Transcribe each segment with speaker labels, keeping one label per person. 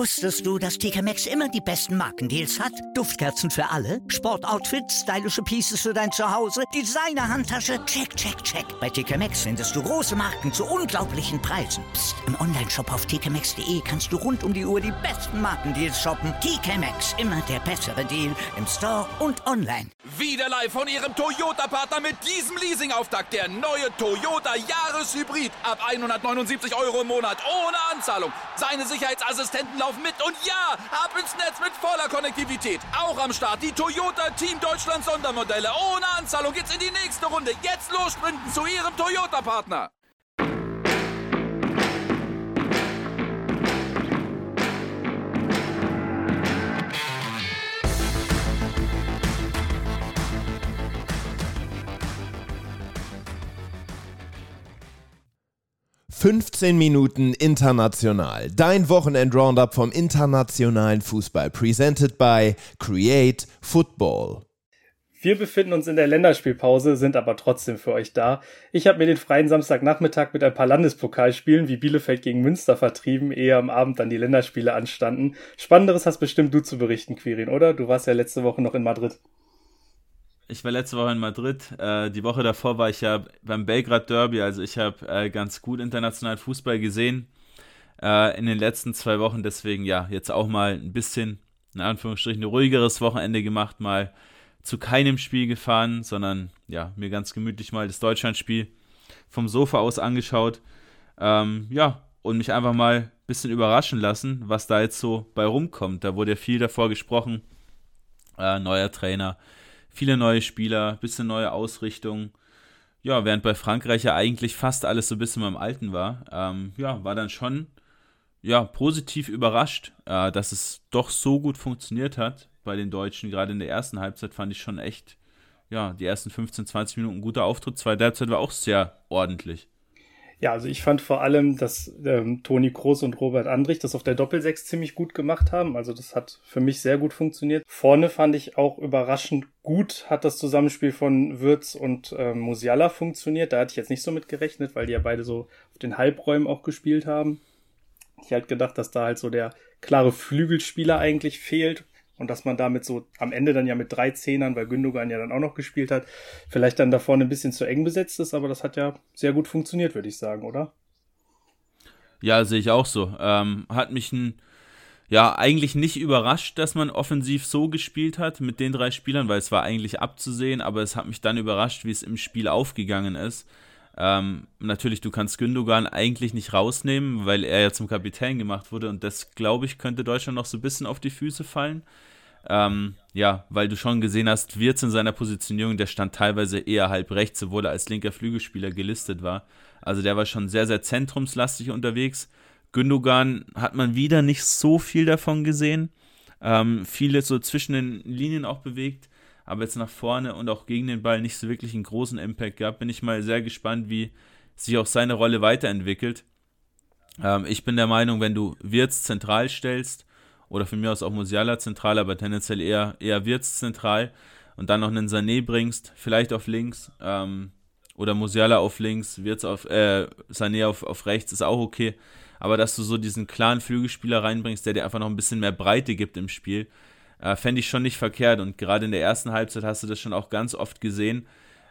Speaker 1: Wusstest du, dass TK Maxx immer die besten Markendeals hat? Duftkerzen für alle, Sportoutfits, stylische Pieces für dein Zuhause, Designer-Handtasche, check, check, check. Bei TK Maxx findest du große Marken zu unglaublichen Preisen. Psst. Im Onlineshop auf tkmaxx.de kannst du rund um die Uhr die besten Markendeals shoppen. TK Maxx, immer der bessere Deal im Store und online.
Speaker 2: Wieder live von Ihrem Toyota-Partner mit diesem Leasing-Auftakt. Der neue Toyota Jahreshybrid. Ab 179 € im Monat. Ohne Anzahlung. Seine Sicherheitsassistenten laufen mit. Und ja, ab ins Netz mit voller Konnektivität. Auch am Start die Toyota Team Deutschland Sondermodelle. Ohne Anzahlung geht's in die nächste Runde. Jetzt los sprinten zu Ihrem Toyota-Partner.
Speaker 3: »15 Minuten international«, dein Wochenend-Roundup vom internationalen Fußball, presented by Create Football.
Speaker 4: Wir befinden uns in der Länderspielpause, sind aber trotzdem für euch da. Ich habe mir den freien Samstagnachmittag mit ein paar Landespokalspielen wie Bielefeld gegen Münster vertrieben, ehe am Abend dann die Länderspiele anstanden. Spannenderes hast bestimmt du zu berichten, Quirin, oder? Du warst ja letzte Woche noch in Madrid.
Speaker 5: Ich war letzte Woche in Madrid. Die Woche davor war ich ja beim Belgrad Derby. Also ich habe ganz gut internationalen Fußball gesehen in den letzten 2 Wochen. Deswegen ja, jetzt auch mal ein bisschen, in Anführungsstrichen, ein ruhigeres Wochenende gemacht. Mal zu keinem Spiel gefahren, sondern ja, mir ganz gemütlich mal das Deutschlandspiel vom Sofa aus angeschaut. Und mich einfach mal ein bisschen überraschen lassen, was da jetzt so bei rumkommt. Da wurde ja viel davor gesprochen. Neuer Trainer. Viele neue Spieler, bisschen neue Ausrichtung. Ja, während bei Frankreich ja eigentlich fast alles so ein bisschen beim Alten war, war dann schon positiv überrascht, dass es doch so gut funktioniert hat bei den Deutschen. Gerade in der ersten Halbzeit fand ich schon echt, die ersten 15, 20 Minuten ein guter Auftritt. Zweite Halbzeit war auch sehr ordentlich.
Speaker 4: Ja, also ich fand vor allem, dass Toni Kroos und Robert Andrich das auf der Doppelsechs ziemlich gut gemacht haben. Also das hat für mich sehr gut funktioniert. Vorne fand ich auch überraschend gut, hat das Zusammenspiel von Wirtz und Musiala funktioniert. Da hatte ich jetzt nicht so mit gerechnet, weil die ja beide so auf den Halbräumen auch gespielt haben. Ich halt gedacht, dass da halt so der klare Flügelspieler eigentlich fehlt. Und dass man damit so am Ende dann ja mit 3 Zehnern, weil Gündogan ja dann auch noch gespielt hat, vielleicht dann da vorne ein bisschen zu eng besetzt ist, aber das hat ja sehr gut funktioniert, würde ich sagen, oder?
Speaker 5: Ja, sehe ich auch so. Hat mich eigentlich nicht überrascht, dass man offensiv so gespielt hat mit den 3 Spielern, weil es war eigentlich abzusehen, aber es hat mich dann überrascht, wie es im Spiel aufgegangen ist. Natürlich, du kannst Gündogan eigentlich nicht rausnehmen, weil er ja zum Kapitän gemacht wurde und das, glaube ich, könnte Deutschland noch so ein bisschen auf die Füße fallen. Weil du schon gesehen hast, Wirtz in seiner Positionierung, der stand teilweise eher halb rechts, obwohl er als linker Flügelspieler gelistet war. Also der war schon sehr, sehr zentrumslastig unterwegs. Gündogan hat man wieder nicht so viel davon gesehen. Viele so zwischen den Linien auch bewegt, aber jetzt nach vorne und auch gegen den Ball nicht so wirklich einen großen Impact gehabt. Bin ich mal sehr gespannt, wie sich auch seine Rolle weiterentwickelt. Ich bin der Meinung, wenn du Wirtz zentral stellst, oder von mir aus auch Musiala zentral, aber tendenziell eher Wirtz zentral und dann noch einen Sané bringst, vielleicht auf links oder Musiala auf links, Wirtz Sané auf rechts, ist auch okay, aber dass du so diesen klaren Flügelspieler reinbringst, der dir einfach noch ein bisschen mehr Breite gibt im Spiel, fände ich schon nicht verkehrt und gerade in der ersten Halbzeit hast du das schon auch ganz oft gesehen,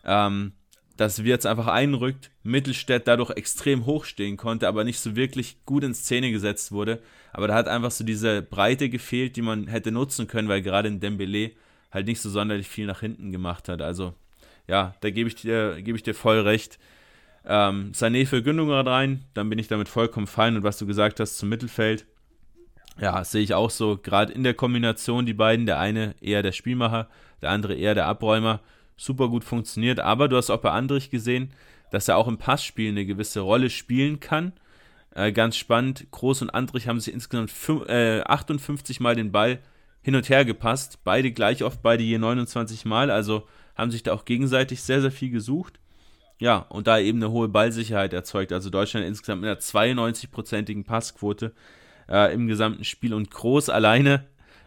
Speaker 5: dass Wirtz einfach einrückt, Mittelstädt dadurch extrem hoch stehen konnte, aber nicht so wirklich gut in Szene gesetzt wurde. Aber da hat einfach so diese Breite gefehlt, die man hätte nutzen können, weil gerade in Dembélé halt nicht so sonderlich viel nach hinten gemacht hat. Also ja, da gebe ich dir voll recht. Sané für Gündogan rein, dann bin ich damit vollkommen fein. Und was du gesagt hast zum Mittelfeld, ja, sehe ich auch so, gerade in der Kombination die beiden, der eine eher der Spielmacher, der andere eher der Abräumer, super gut funktioniert, aber du hast auch bei Andrich gesehen, dass er auch im Passspiel eine gewisse Rolle spielen kann. Ganz spannend, Kroos und Andrich haben sich insgesamt 58 Mal den Ball hin und her gepasst, beide gleich oft, beide je 29 Mal, also haben sich da auch gegenseitig sehr, sehr viel gesucht. Ja, und da eben eine hohe Ballsicherheit erzeugt, also Deutschland insgesamt mit einer 92%igen Passquote im gesamten Spiel und Kroos alleine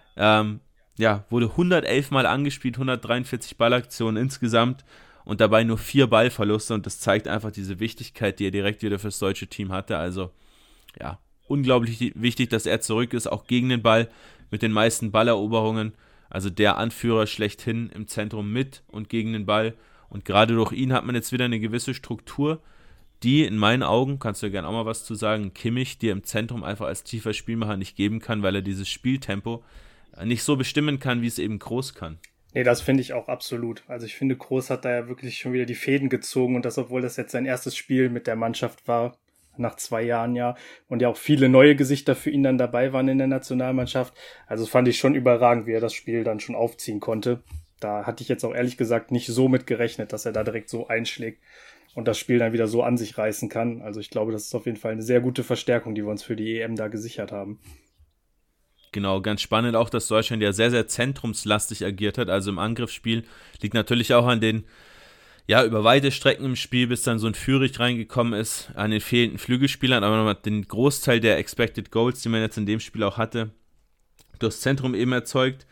Speaker 5: wurde 111 Mal angespielt, 143 Ballaktionen insgesamt und dabei nur 4 Ballverluste und das zeigt einfach diese Wichtigkeit, die er direkt wieder fürs deutsche Team hatte. Also ja, unglaublich wichtig, dass er zurück ist, auch gegen den Ball mit den meisten Balleroberungen. Also der Anführer schlechthin im Zentrum mit und gegen den Ball. Und gerade durch ihn hat man jetzt wieder eine gewisse Struktur, die in meinen Augen, kannst du ja gerne auch mal was zu sagen, Kimmich dir im Zentrum einfach als tiefer Spielmacher nicht geben kann, weil er dieses Spieltempo nicht so bestimmen kann, wie es eben Kroos kann.
Speaker 4: Nee, das finde ich auch absolut. Also ich finde, Kroos hat da ja wirklich schon wieder die Fäden gezogen und das, obwohl das jetzt sein erstes Spiel mit der Mannschaft war, nach 2 Jahren ja, und ja auch viele neue Gesichter für ihn dann dabei waren in der Nationalmannschaft. Also fand ich schon überragend, wie er das Spiel dann schon aufziehen konnte. Da hatte ich jetzt auch ehrlich gesagt nicht so mit gerechnet, dass er da direkt so einschlägt und das Spiel dann wieder so an sich reißen kann. Also ich glaube, das ist auf jeden Fall eine sehr gute Verstärkung, die wir uns für die EM da gesichert haben.
Speaker 5: Genau, ganz spannend auch, dass Deutschland ja sehr, sehr zentrumslastig agiert hat. Also im Angriffsspiel liegt natürlich auch an den, über weite Strecken im Spiel, bis dann so ein Führig reingekommen ist, an den fehlenden Flügelspielern, aber nochmal den Großteil der Expected Goals, die man jetzt in dem Spiel auch hatte, durchs Zentrum eben erzeugt.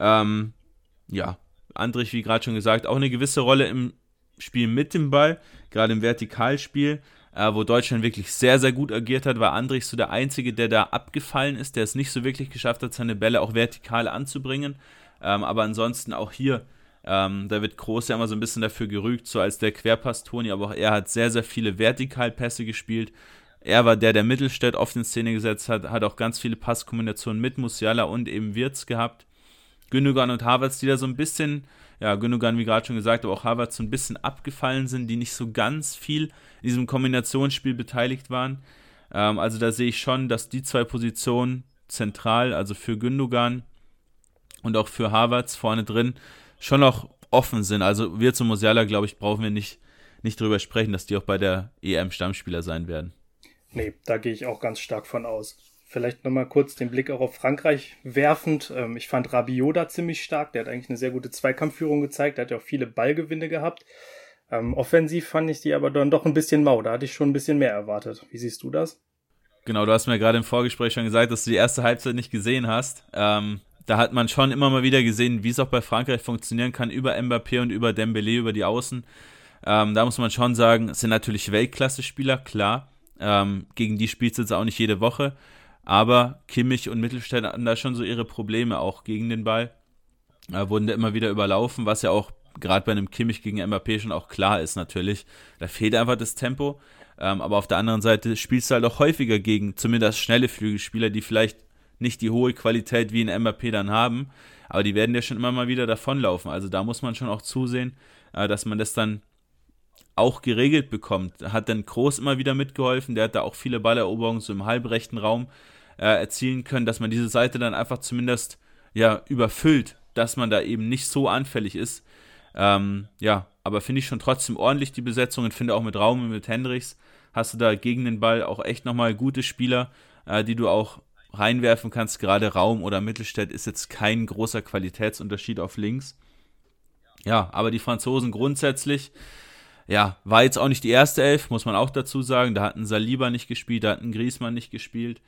Speaker 5: Andrich, wie gerade schon gesagt, auch eine gewisse Rolle im Spiel mit dem Ball, gerade im Vertikalspiel, wo Deutschland wirklich sehr, sehr gut agiert hat, war Andrich so der Einzige, der da abgefallen ist, der es nicht so wirklich geschafft hat, seine Bälle auch vertikal anzubringen. Aber ansonsten auch hier, da wird Kroos ja immer so ein bisschen dafür gerügt, so als der Querpass-Toni, aber auch er hat sehr, sehr viele Vertikalpässe gespielt. Er war der Mittelstädt oft in Szene gesetzt hat, hat auch ganz viele Passkombinationen mit Musiala und eben Wirtz gehabt. Gündogan und Havertz, die da so ein bisschen, Gündogan, wie gerade schon gesagt, aber auch Havertz so ein bisschen abgefallen sind, die nicht so ganz viel in diesem Kombinationsspiel beteiligt waren. Also da sehe ich schon, dass die 2 Positionen zentral, also für Gündogan und auch für Havertz vorne drin, schon noch offen sind. Also Wirtz und Musiala, glaube ich, brauchen wir nicht drüber sprechen, dass die auch bei der EM Stammspieler sein werden.
Speaker 4: Nee, da gehe ich auch ganz stark von aus. Vielleicht nochmal kurz den Blick auch auf Frankreich werfend. Ich fand Rabiot da ziemlich stark. Der hat eigentlich eine sehr gute Zweikampfführung gezeigt. Der hat ja auch viele Ballgewinne gehabt. Offensiv fand ich die aber dann doch ein bisschen mau. Da hatte ich schon ein bisschen mehr erwartet. Wie siehst du das?
Speaker 5: Genau, du hast mir gerade im Vorgespräch schon gesagt, dass du die erste Halbzeit nicht gesehen hast. Da hat man schon immer mal wieder gesehen, wie es auch bei Frankreich funktionieren kann, über Mbappé und über Dembélé, über die Außen. Da muss man schon sagen, es sind natürlich Weltklasse-Spieler, klar. Gegen die spielst du jetzt auch nicht jede Woche. Aber Kimmich und Mittelstädt hatten da schon so ihre Probleme, auch gegen den Ball. Wurden da immer wieder überlaufen, was ja auch gerade bei einem Kimmich gegen Mbappé schon auch klar ist natürlich. Da fehlt einfach das Tempo. Aber auf der anderen Seite spielst du halt auch häufiger gegen zumindest schnelle Flügelspieler, die vielleicht nicht die hohe Qualität wie ein Mbappé dann haben. Aber die werden ja schon immer mal wieder davonlaufen. Also da muss man schon auch zusehen, dass man das dann auch geregelt bekommt. Hat dann Kroos immer wieder mitgeholfen. Der hat da auch viele Balleroberungen so im halbrechten Raum erzielen können, dass man diese Seite dann einfach zumindest überfüllt, dass man da eben nicht so anfällig ist. Aber finde ich schon trotzdem ordentlich die Besetzung und finde auch mit Raum und mit Hendricks hast du da gegen den Ball auch echt nochmal gute Spieler, die du auch reinwerfen kannst. Gerade Raum oder Mittelstädt ist jetzt kein großer Qualitätsunterschied auf links. Ja, aber die Franzosen grundsätzlich, war jetzt auch nicht die erste Elf, muss man auch dazu sagen. Da hat ein Saliba nicht gespielt, da hat ein Griezmann nicht gespielt.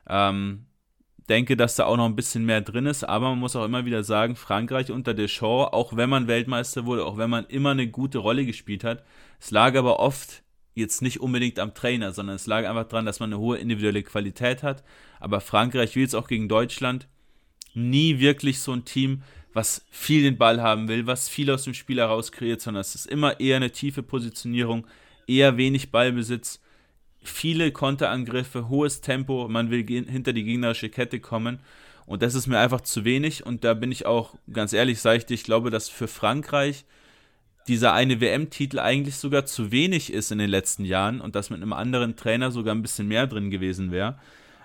Speaker 5: Denke, dass da auch noch ein bisschen mehr drin ist, aber man muss auch immer wieder sagen, Frankreich unter Deschamps, auch wenn man Weltmeister wurde, auch wenn man immer eine gute Rolle gespielt hat, es lag aber oft jetzt nicht unbedingt am Trainer, sondern es lag einfach daran, dass man eine hohe individuelle Qualität hat, aber Frankreich, wie jetzt auch gegen Deutschland, nie wirklich so ein Team, was viel den Ball haben will, was viel aus dem Spiel heraus kreiert, sondern es ist immer eher eine tiefe Positionierung, eher wenig Ballbesitz, viele Konterangriffe, hohes Tempo, man will hinter die gegnerische Kette kommen und das ist mir einfach zu wenig und da bin ich auch, ganz ehrlich, sage ich dir, ich glaube, dass für Frankreich dieser eine WM-Titel eigentlich sogar zu wenig ist in den letzten Jahren und dass mit einem anderen Trainer sogar ein bisschen mehr drin gewesen wäre.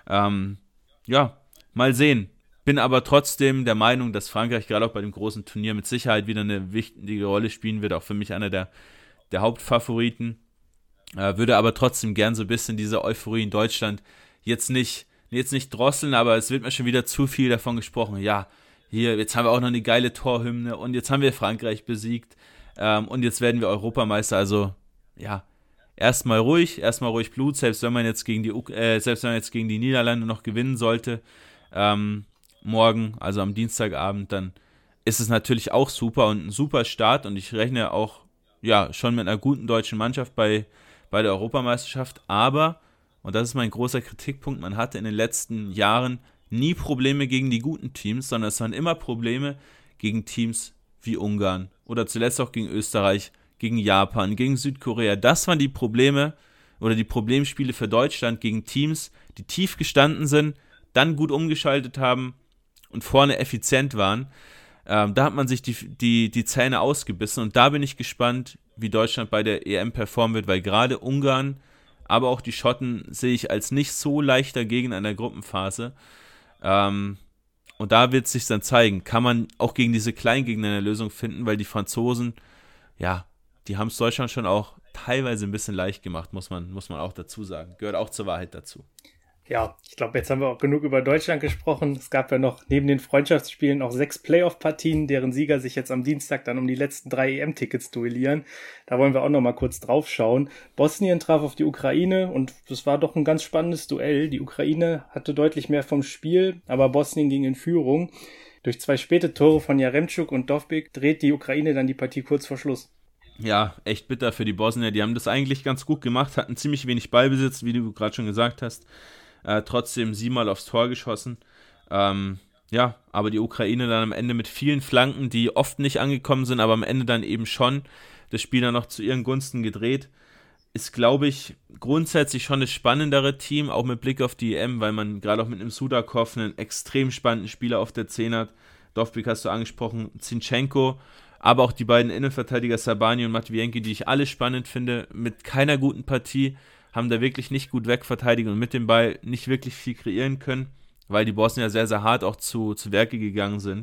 Speaker 5: Mal sehen. Bin aber trotzdem der Meinung, dass Frankreich gerade auch bei dem großen Turnier mit Sicherheit wieder eine wichtige Rolle spielen wird, auch für mich einer der Hauptfavoriten. Würde aber trotzdem gern so ein bisschen diese Euphorie in Deutschland jetzt nicht drosseln, aber es wird mir schon wieder zu viel davon gesprochen. Ja, hier, jetzt haben wir auch noch eine geile Torhymne und jetzt haben wir Frankreich besiegt und jetzt werden wir Europameister. Also, erstmal ruhig Blut, selbst wenn man jetzt gegen die Niederlande noch gewinnen sollte, morgen, also am Dienstagabend, dann ist es natürlich auch super und ein super Start und ich rechne auch schon mit einer guten deutschen Mannschaft bei der Europameisterschaft, aber und das ist mein großer Kritikpunkt, man hatte in den letzten Jahren nie Probleme gegen die guten Teams, sondern es waren immer Probleme gegen Teams wie Ungarn oder zuletzt auch gegen Österreich, gegen Japan, gegen Südkorea. Das waren die Probleme oder die Problemspiele für Deutschland gegen Teams, die tief gestanden sind, dann gut umgeschaltet haben und vorne effizient waren. Da hat man sich die Zähne ausgebissen und da bin ich gespannt, wie Deutschland bei der EM performen wird, weil gerade Ungarn, aber auch die Schotten sehe ich als nicht so leichter Gegner in der Gruppenphase. Und da wird es sich dann zeigen, kann man auch gegen diese Kleingegner eine Lösung finden, weil die Franzosen, ja, die haben es Deutschland schon auch teilweise ein bisschen leicht gemacht, muss man auch dazu sagen. Gehört auch zur Wahrheit dazu.
Speaker 4: Ja, ich glaube, jetzt haben wir auch genug über Deutschland gesprochen. Es gab ja noch neben den Freundschaftsspielen auch 6 Playoff-Partien, deren Sieger sich jetzt am Dienstag dann um die letzten 3 EM-Tickets duellieren. Da wollen wir auch noch mal kurz drauf schauen. Bosnien traf auf die Ukraine und das war doch ein ganz spannendes Duell. Die Ukraine hatte deutlich mehr vom Spiel, aber Bosnien ging in Führung. Durch 2 späte Tore von Jaremchuk und Dovbyk dreht die Ukraine dann die Partie kurz vor Schluss.
Speaker 5: Ja, echt bitter für die Bosnier. Die haben das eigentlich ganz gut gemacht, hatten ziemlich wenig Ballbesitz, wie du gerade schon gesagt hast. Trotzdem 7-mal aufs Tor geschossen. Aber die Ukraine dann am Ende mit vielen Flanken, die oft nicht angekommen sind, aber am Ende dann eben schon das Spiel dann noch zu ihren Gunsten gedreht. Ist, glaube ich, grundsätzlich schon das spannendere Team, auch mit Blick auf die EM, weil man gerade auch mit einem Sudakov einen extrem spannenden Spieler auf der 10 hat. Dovbyk hast du angesprochen, Zinchenko, aber auch die beiden Innenverteidiger Sabani und Matvienko, die ich alle spannend finde, mit keiner guten Partie, haben da wirklich nicht gut wegverteidigt und mit dem Ball nicht wirklich viel kreieren können, weil die Bosnier sehr, sehr hart auch zu Werke gegangen sind.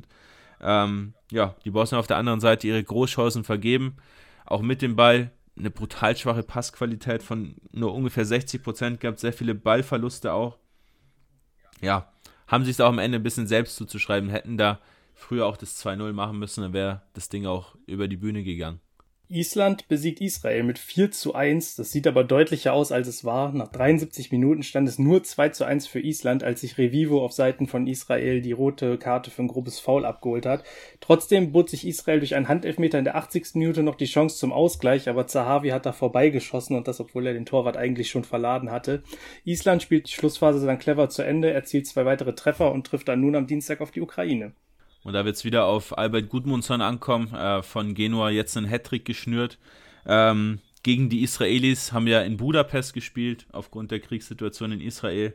Speaker 5: Die Bosnier auf der anderen Seite ihre Großchancen vergeben, auch mit dem Ball eine brutal schwache Passqualität von nur ungefähr 60% gehabt, sehr viele Ballverluste auch. Ja, haben sich es auch am Ende ein bisschen selbst zuzuschreiben, hätten da früher auch das 2-0 machen müssen, dann wäre das Ding auch über die Bühne gegangen.
Speaker 4: Island besiegt Israel mit 4:1. Das sieht aber deutlicher aus, als es war. Nach 73 Minuten stand es nur 2:1 für Island, als sich Revivo auf Seiten von Israel die rote Karte für ein grobes Foul abgeholt hat. Trotzdem bot sich Israel durch einen Handelfmeter in der 80. Minute noch die Chance zum Ausgleich, aber Zahavi hat da vorbeigeschossen und das, obwohl er den Torwart eigentlich schon verladen hatte. Island spielt die Schlussphase dann clever zu Ende, erzielt 2 weitere Treffer und trifft dann nun am Dienstag auf die Ukraine.
Speaker 5: Und da wird es wieder auf Albert Gudmundsson ankommen, von Genua jetzt einen Hattrick geschnürt. Gegen die Israelis haben ja in Budapest gespielt, aufgrund der Kriegssituation in Israel.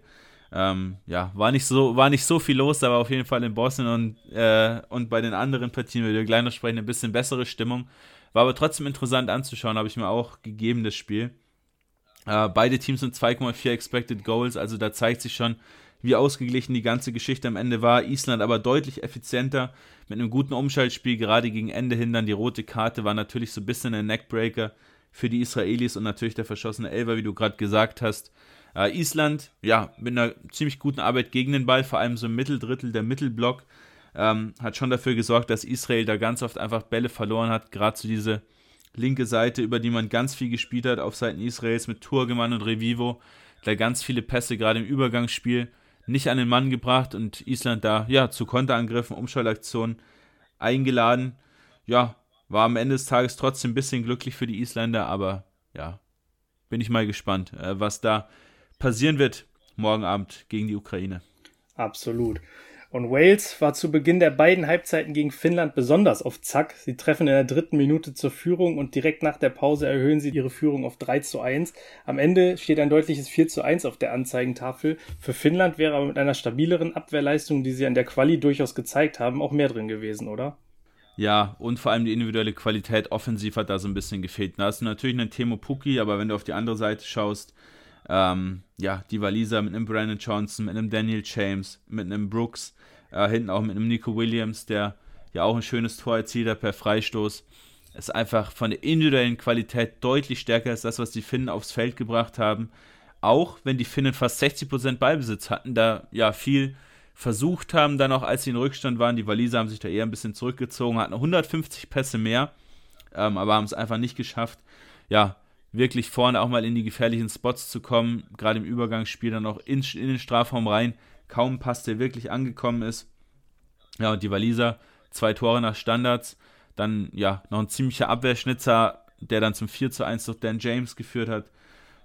Speaker 5: War nicht so viel los, da war auf jeden Fall in Bosnien und bei den anderen Partien, wie wir gleich noch sprechen, ein bisschen bessere Stimmung. War aber trotzdem interessant anzuschauen, habe ich mir auch gegeben, das Spiel. Beide Teams sind 2,4 Expected Goals, also da zeigt sich schon, wie ausgeglichen die ganze Geschichte am Ende war. Island aber deutlich effizienter mit einem guten Umschaltspiel, gerade gegen Ende hin. Dann die rote Karte war natürlich so ein bisschen ein Neckbreaker für die Israelis und natürlich der verschossene Elfer, wie du gerade gesagt hast. Island, ja, mit einer ziemlich guten Arbeit gegen den Ball, vor allem so im Mitteldrittel, der Mittelblock, hat schon dafür gesorgt, dass Israel da ganz oft einfach Bälle verloren hat, gerade zu diese linke Seite, über die man ganz viel gespielt hat auf Seiten Israels mit Turgeman und Revivo, da ganz viele Pässe gerade im Übergangsspiel nicht an den Mann gebracht und Island da, zu Konterangriffen, Umschaltaktionen eingeladen. Ja, war am Ende des Tages trotzdem ein bisschen glücklich für die Isländer, aber bin ich mal gespannt, was da passieren wird morgen Abend gegen die Ukraine.
Speaker 4: Absolut. Und Wales war zu Beginn der beiden Halbzeiten gegen Finnland besonders auf Zack. Sie treffen in der 3. Minute zur Führung und direkt nach der Pause erhöhen sie ihre Führung auf 3:1. Am Ende steht ein deutliches 4:1 auf der Anzeigentafel. Für Finnland wäre aber mit einer stabileren Abwehrleistung, die sie an der Quali durchaus gezeigt haben, auch mehr drin gewesen, oder?
Speaker 5: Ja, und vor allem die individuelle Qualität offensiv hat da so ein bisschen gefehlt. Da hast du natürlich einen Teemu Pukki, aber wenn du auf die andere Seite schaust, die Waliser mit einem Brandon Johnson, mit einem Daniel James, mit einem Brooks, hinten auch mit einem Nico Williams, der ja auch ein schönes Tor erzielt hat per Freistoß, ist einfach von der individuellen Qualität deutlich stärker als das, was die Finnen aufs Feld gebracht haben. Auch wenn die Finnen fast 60% Ballbesitz hatten, da viel versucht haben, dann auch als sie in Rückstand waren. Die Waliser haben sich da eher ein bisschen zurückgezogen, hatten 150 Pässe mehr, aber haben es einfach nicht geschafft, wirklich vorne auch mal in die gefährlichen Spots zu kommen, gerade im Übergangsspiel dann auch in den Strafraum rein, kaum ein Pass, der wirklich angekommen ist. Ja, und die Waliser, 2 Tore nach Standards, dann noch ein ziemlicher Abwehrschnitzer, der dann zum 4:1 durch Dan James geführt hat.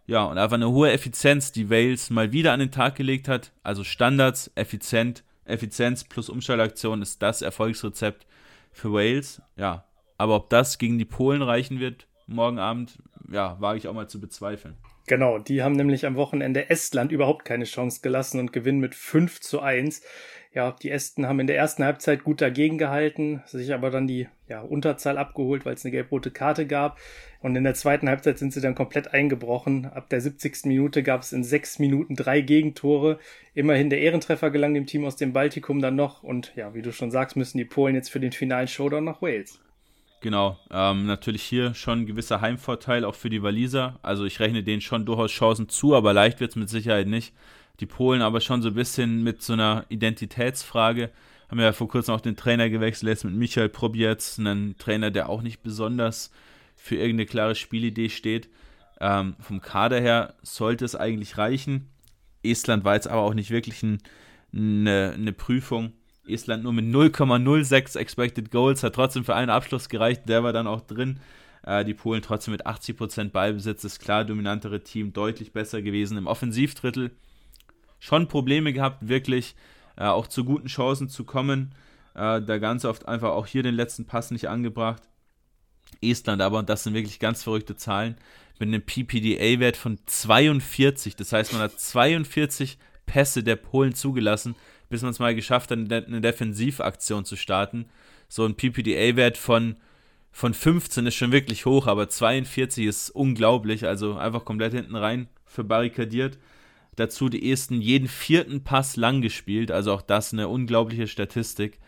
Speaker 5: Ja, und einfach eine hohe Effizienz, die Wales mal wieder an den Tag gelegt hat. Also Standards, Effizienz plus Umschaltaktion ist das Erfolgsrezept für Wales. Ja, aber ob das gegen die Polen reichen wird morgen Abend, ja, wage ich auch mal zu bezweifeln.
Speaker 4: Genau, die haben nämlich am Wochenende Estland überhaupt keine Chance gelassen und gewinnen mit 5-1. Ja, die Esten haben in der ersten Halbzeit gut dagegen gehalten, sich aber dann die Unterzahl abgeholt, weil es eine gelb-rote Karte gab. Und in der zweiten Halbzeit sind sie dann komplett eingebrochen. Ab der 70. Minute gab es in 6 Minuten 3 Gegentore. Immerhin der Ehrentreffer gelang dem Team aus dem Baltikum dann noch. Und ja, wie du schon sagst, müssen die Polen jetzt für den finalen Showdown nach Wales.
Speaker 5: Genau, natürlich hier schon ein gewisser Heimvorteil auch für die Waliser. Also ich rechne denen schon durchaus Chancen zu, aber leicht wird es mit Sicherheit nicht. Die Polen aber schon so ein bisschen mit so einer Identitätsfrage. Haben ja vor kurzem auch den Trainer gewechselt, jetzt mit Michael Probiec, einen Trainer, der auch nicht besonders für irgendeine klare Spielidee steht. Vom Kader her sollte es eigentlich reichen. Estland war jetzt aber auch nicht wirklich eine Prüfung. Estland nur mit 0,06 Expected Goals, hat trotzdem für einen Abschluss gereicht, der war dann auch drin. Die Polen trotzdem mit 80% Ballbesitz, das klar dominantere Team, deutlich besser gewesen. Im Offensivdrittel schon Probleme gehabt, wirklich auch zu guten Chancen zu kommen. Da ganz oft einfach auch hier den letzten Pass nicht angebracht. Estland aber, und das sind wirklich ganz verrückte Zahlen, mit einem PPDA-Wert von 42. Das heißt, man hat 42 Pässe der Polen zugelassen, bis man es mal geschafft hat, eine Defensivaktion zu starten. So ein PPDA-Wert von 15 ist schon wirklich hoch, aber 42 ist unglaublich, also einfach komplett hinten rein verbarrikadiert. Dazu die Esten jeden 4. Pass lang gespielt, also auch das eine unglaubliche Statistik.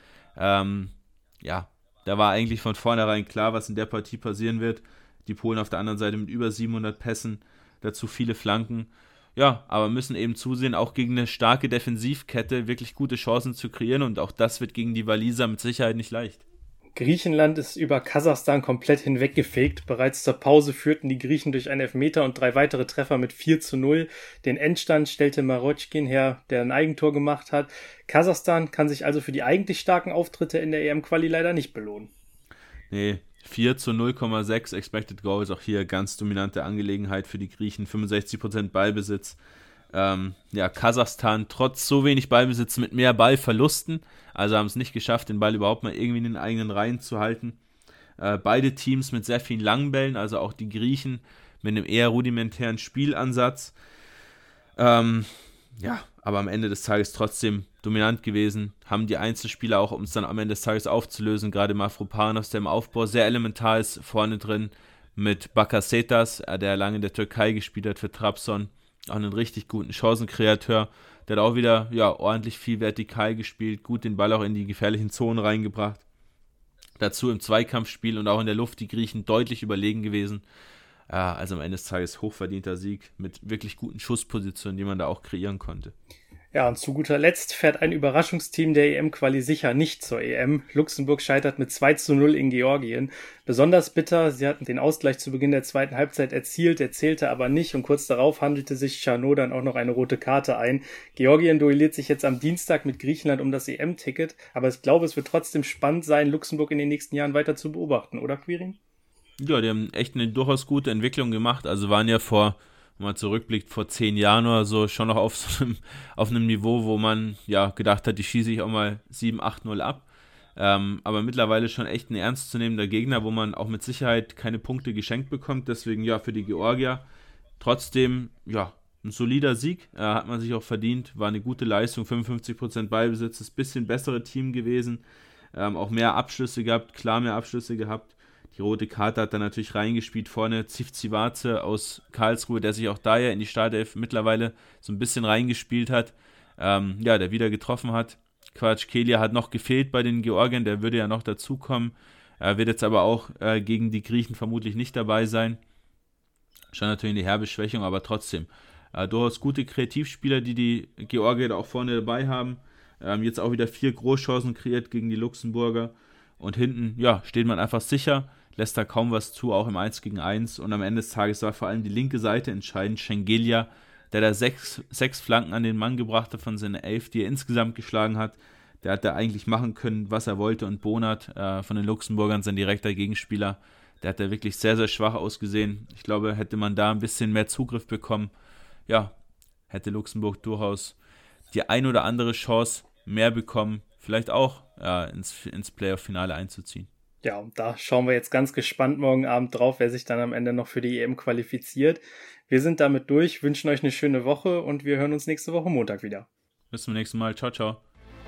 Speaker 5: Da war eigentlich von vornherein klar, was in der Partie passieren wird. Die Polen auf der anderen Seite mit über 700 Pässen, dazu viele Flanken. Ja, aber müssen eben zusehen, auch gegen eine starke Defensivkette wirklich gute Chancen zu kreieren und auch das wird gegen die Waliser mit Sicherheit nicht leicht.
Speaker 4: Griechenland ist über Kasachstan komplett hinweggefegt. Bereits zur Pause führten die Griechen durch einen Elfmeter und 3 weitere Treffer mit 4-0. Den Endstand stellte Marotschkin her, der ein Eigentor gemacht hat. Kasachstan kann sich also für die eigentlich starken Auftritte in der EM-Quali leider nicht belohnen.
Speaker 5: Nee, 4-0,6 Expected Goals, auch hier ganz dominante Angelegenheit für die Griechen, 65% Ballbesitz. Kasachstan trotz so wenig Ballbesitz mit mehr Ballverlusten, also haben es nicht geschafft, den Ball überhaupt mal irgendwie in den eigenen Reihen zu halten. Beide Teams mit sehr vielen langen Bällen, also auch die Griechen mit einem eher rudimentären Spielansatz. Aber am Ende des Tages trotzdem dominant gewesen, haben die Einzelspieler auch, um es dann am Ende des Tages aufzulösen, gerade Mavropanos, der im Aufbau sehr elementar ist, vorne drin mit Bakasetas, der lange in der Türkei gespielt hat für Trabzon, auch einen richtig guten Chancenkreateur, der hat auch wieder ordentlich viel vertikal gespielt, gut den Ball auch in die gefährlichen Zonen reingebracht. Dazu im Zweikampfspiel und auch in der Luft die Griechen deutlich überlegen gewesen. Also am Ende des Tages hochverdienter Sieg mit wirklich guten Schusspositionen, die man da auch kreieren konnte.
Speaker 4: Ja, und zu guter Letzt fährt ein Überraschungsteam der EM-Quali sicher nicht zur EM. Luxemburg scheitert mit 2-0 in Georgien. Besonders bitter, sie hatten den Ausgleich zu Beginn der zweiten Halbzeit erzielt, der zählte aber nicht und kurz darauf handelte sich Charnot dann auch noch eine rote Karte ein. Georgien duelliert sich jetzt am Dienstag mit Griechenland um das EM-Ticket, aber ich glaube, es wird trotzdem spannend sein, Luxemburg in den nächsten Jahren weiter zu beobachten, oder Quirin?
Speaker 5: Ja, die haben echt eine durchaus gute Entwicklung gemacht, also waren ja wenn man zurückblickt, vor 10 Jahren oder so, schon noch auf einem Niveau, wo man gedacht hat, die schieße ich auch mal 7-8-0 ab. Aber mittlerweile schon echt ein ernstzunehmender Gegner, wo man auch mit Sicherheit keine Punkte geschenkt bekommt. Deswegen für die Georgier trotzdem ein solider Sieg, hat man sich auch verdient, war eine gute Leistung, 55% Ballbesitz, das bisschen bessere Team gewesen, auch mehr Abschlüsse gehabt, klar mehr Abschlüsse gehabt. Die rote Karte hat dann natürlich reingespielt, vorne Zivcivace aus Karlsruhe, der sich auch da in die Startelf mittlerweile so ein bisschen reingespielt hat, der wieder getroffen hat. Kvaratskhelia hat noch gefehlt bei den Georgiern, der würde ja noch dazukommen, wird jetzt aber auch gegen die Griechen vermutlich nicht dabei sein. Schon natürlich eine herbe Schwächung, aber trotzdem durchaus gute Kreativspieler, die Georgier da auch vorne dabei haben. Jetzt auch wieder 4 Großchancen kreiert gegen die Luxemburger und hinten steht man einfach sicher, lässt da kaum was zu, auch im 1 gegen 1 und am Ende des Tages war vor allem die linke Seite entscheidend. Schengelia, der da 6 Flanken an den Mann gebracht hat von seinen 11, die er insgesamt geschlagen hat, der hat da eigentlich machen können, was er wollte und Bonat von den Luxemburgern, sein direkter Gegenspieler, Der hat da wirklich sehr, sehr schwach ausgesehen. Ich glaube, hätte man da ein bisschen mehr Zugriff bekommen, ja, hätte Luxemburg durchaus die ein oder andere Chance mehr bekommen, vielleicht auch ins Playoff-Finale einzuziehen.
Speaker 4: Ja, und da schauen wir jetzt ganz gespannt morgen Abend drauf, wer sich dann am Ende noch für die EM qualifiziert. Wir sind damit durch, wünschen euch eine schöne Woche und wir hören uns nächste Woche Montag wieder.
Speaker 5: Bis zum nächsten Mal. Ciao, ciao.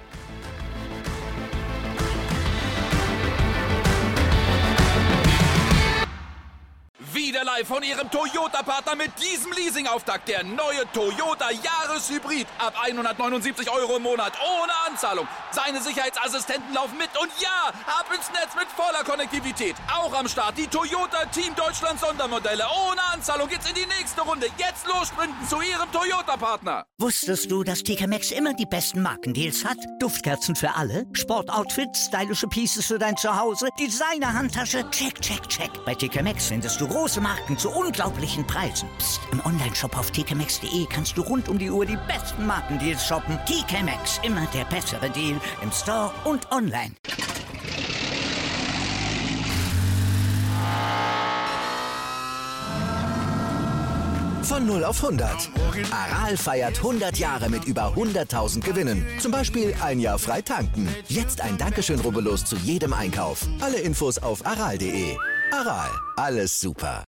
Speaker 2: Wieder live von Ihrem Toyota-Partner mit diesem Leasing-Auftakt. Der neue Toyota Jahreshybrid. Ab 179 € im Monat. Ohne Anzahlung. Seine Sicherheitsassistenten laufen mit. Und ja, ab ins Netz mit voller Konnektivität. Auch am Start die Toyota Team Deutschland Sondermodelle. Ohne Anzahlung geht's in die nächste Runde. Jetzt los sprinten zu Ihrem Toyota-Partner.
Speaker 1: Wusstest du, dass TK Maxx immer die besten Markendeals hat? Duftkerzen für alle, Sportoutfits, stylische Pieces für dein Zuhause, Designer-Handtasche, check, check, check. Bei TK Maxx findest du große Marken zu unglaublichen Preisen. Psst. Im Onlineshop auf tkmaxx.de kannst du rund um die Uhr die besten Markendeals shoppen. TK Maxx, immer der bessere Deal im Store und online.
Speaker 6: Von 0 auf 100. Aral feiert 100 Jahre mit über 100.000 Gewinnen. Zum Beispiel ein Jahr frei tanken. Jetzt ein Dankeschön, rubbellos zu jedem Einkauf. Alle Infos auf aral.de. Aral, alles super.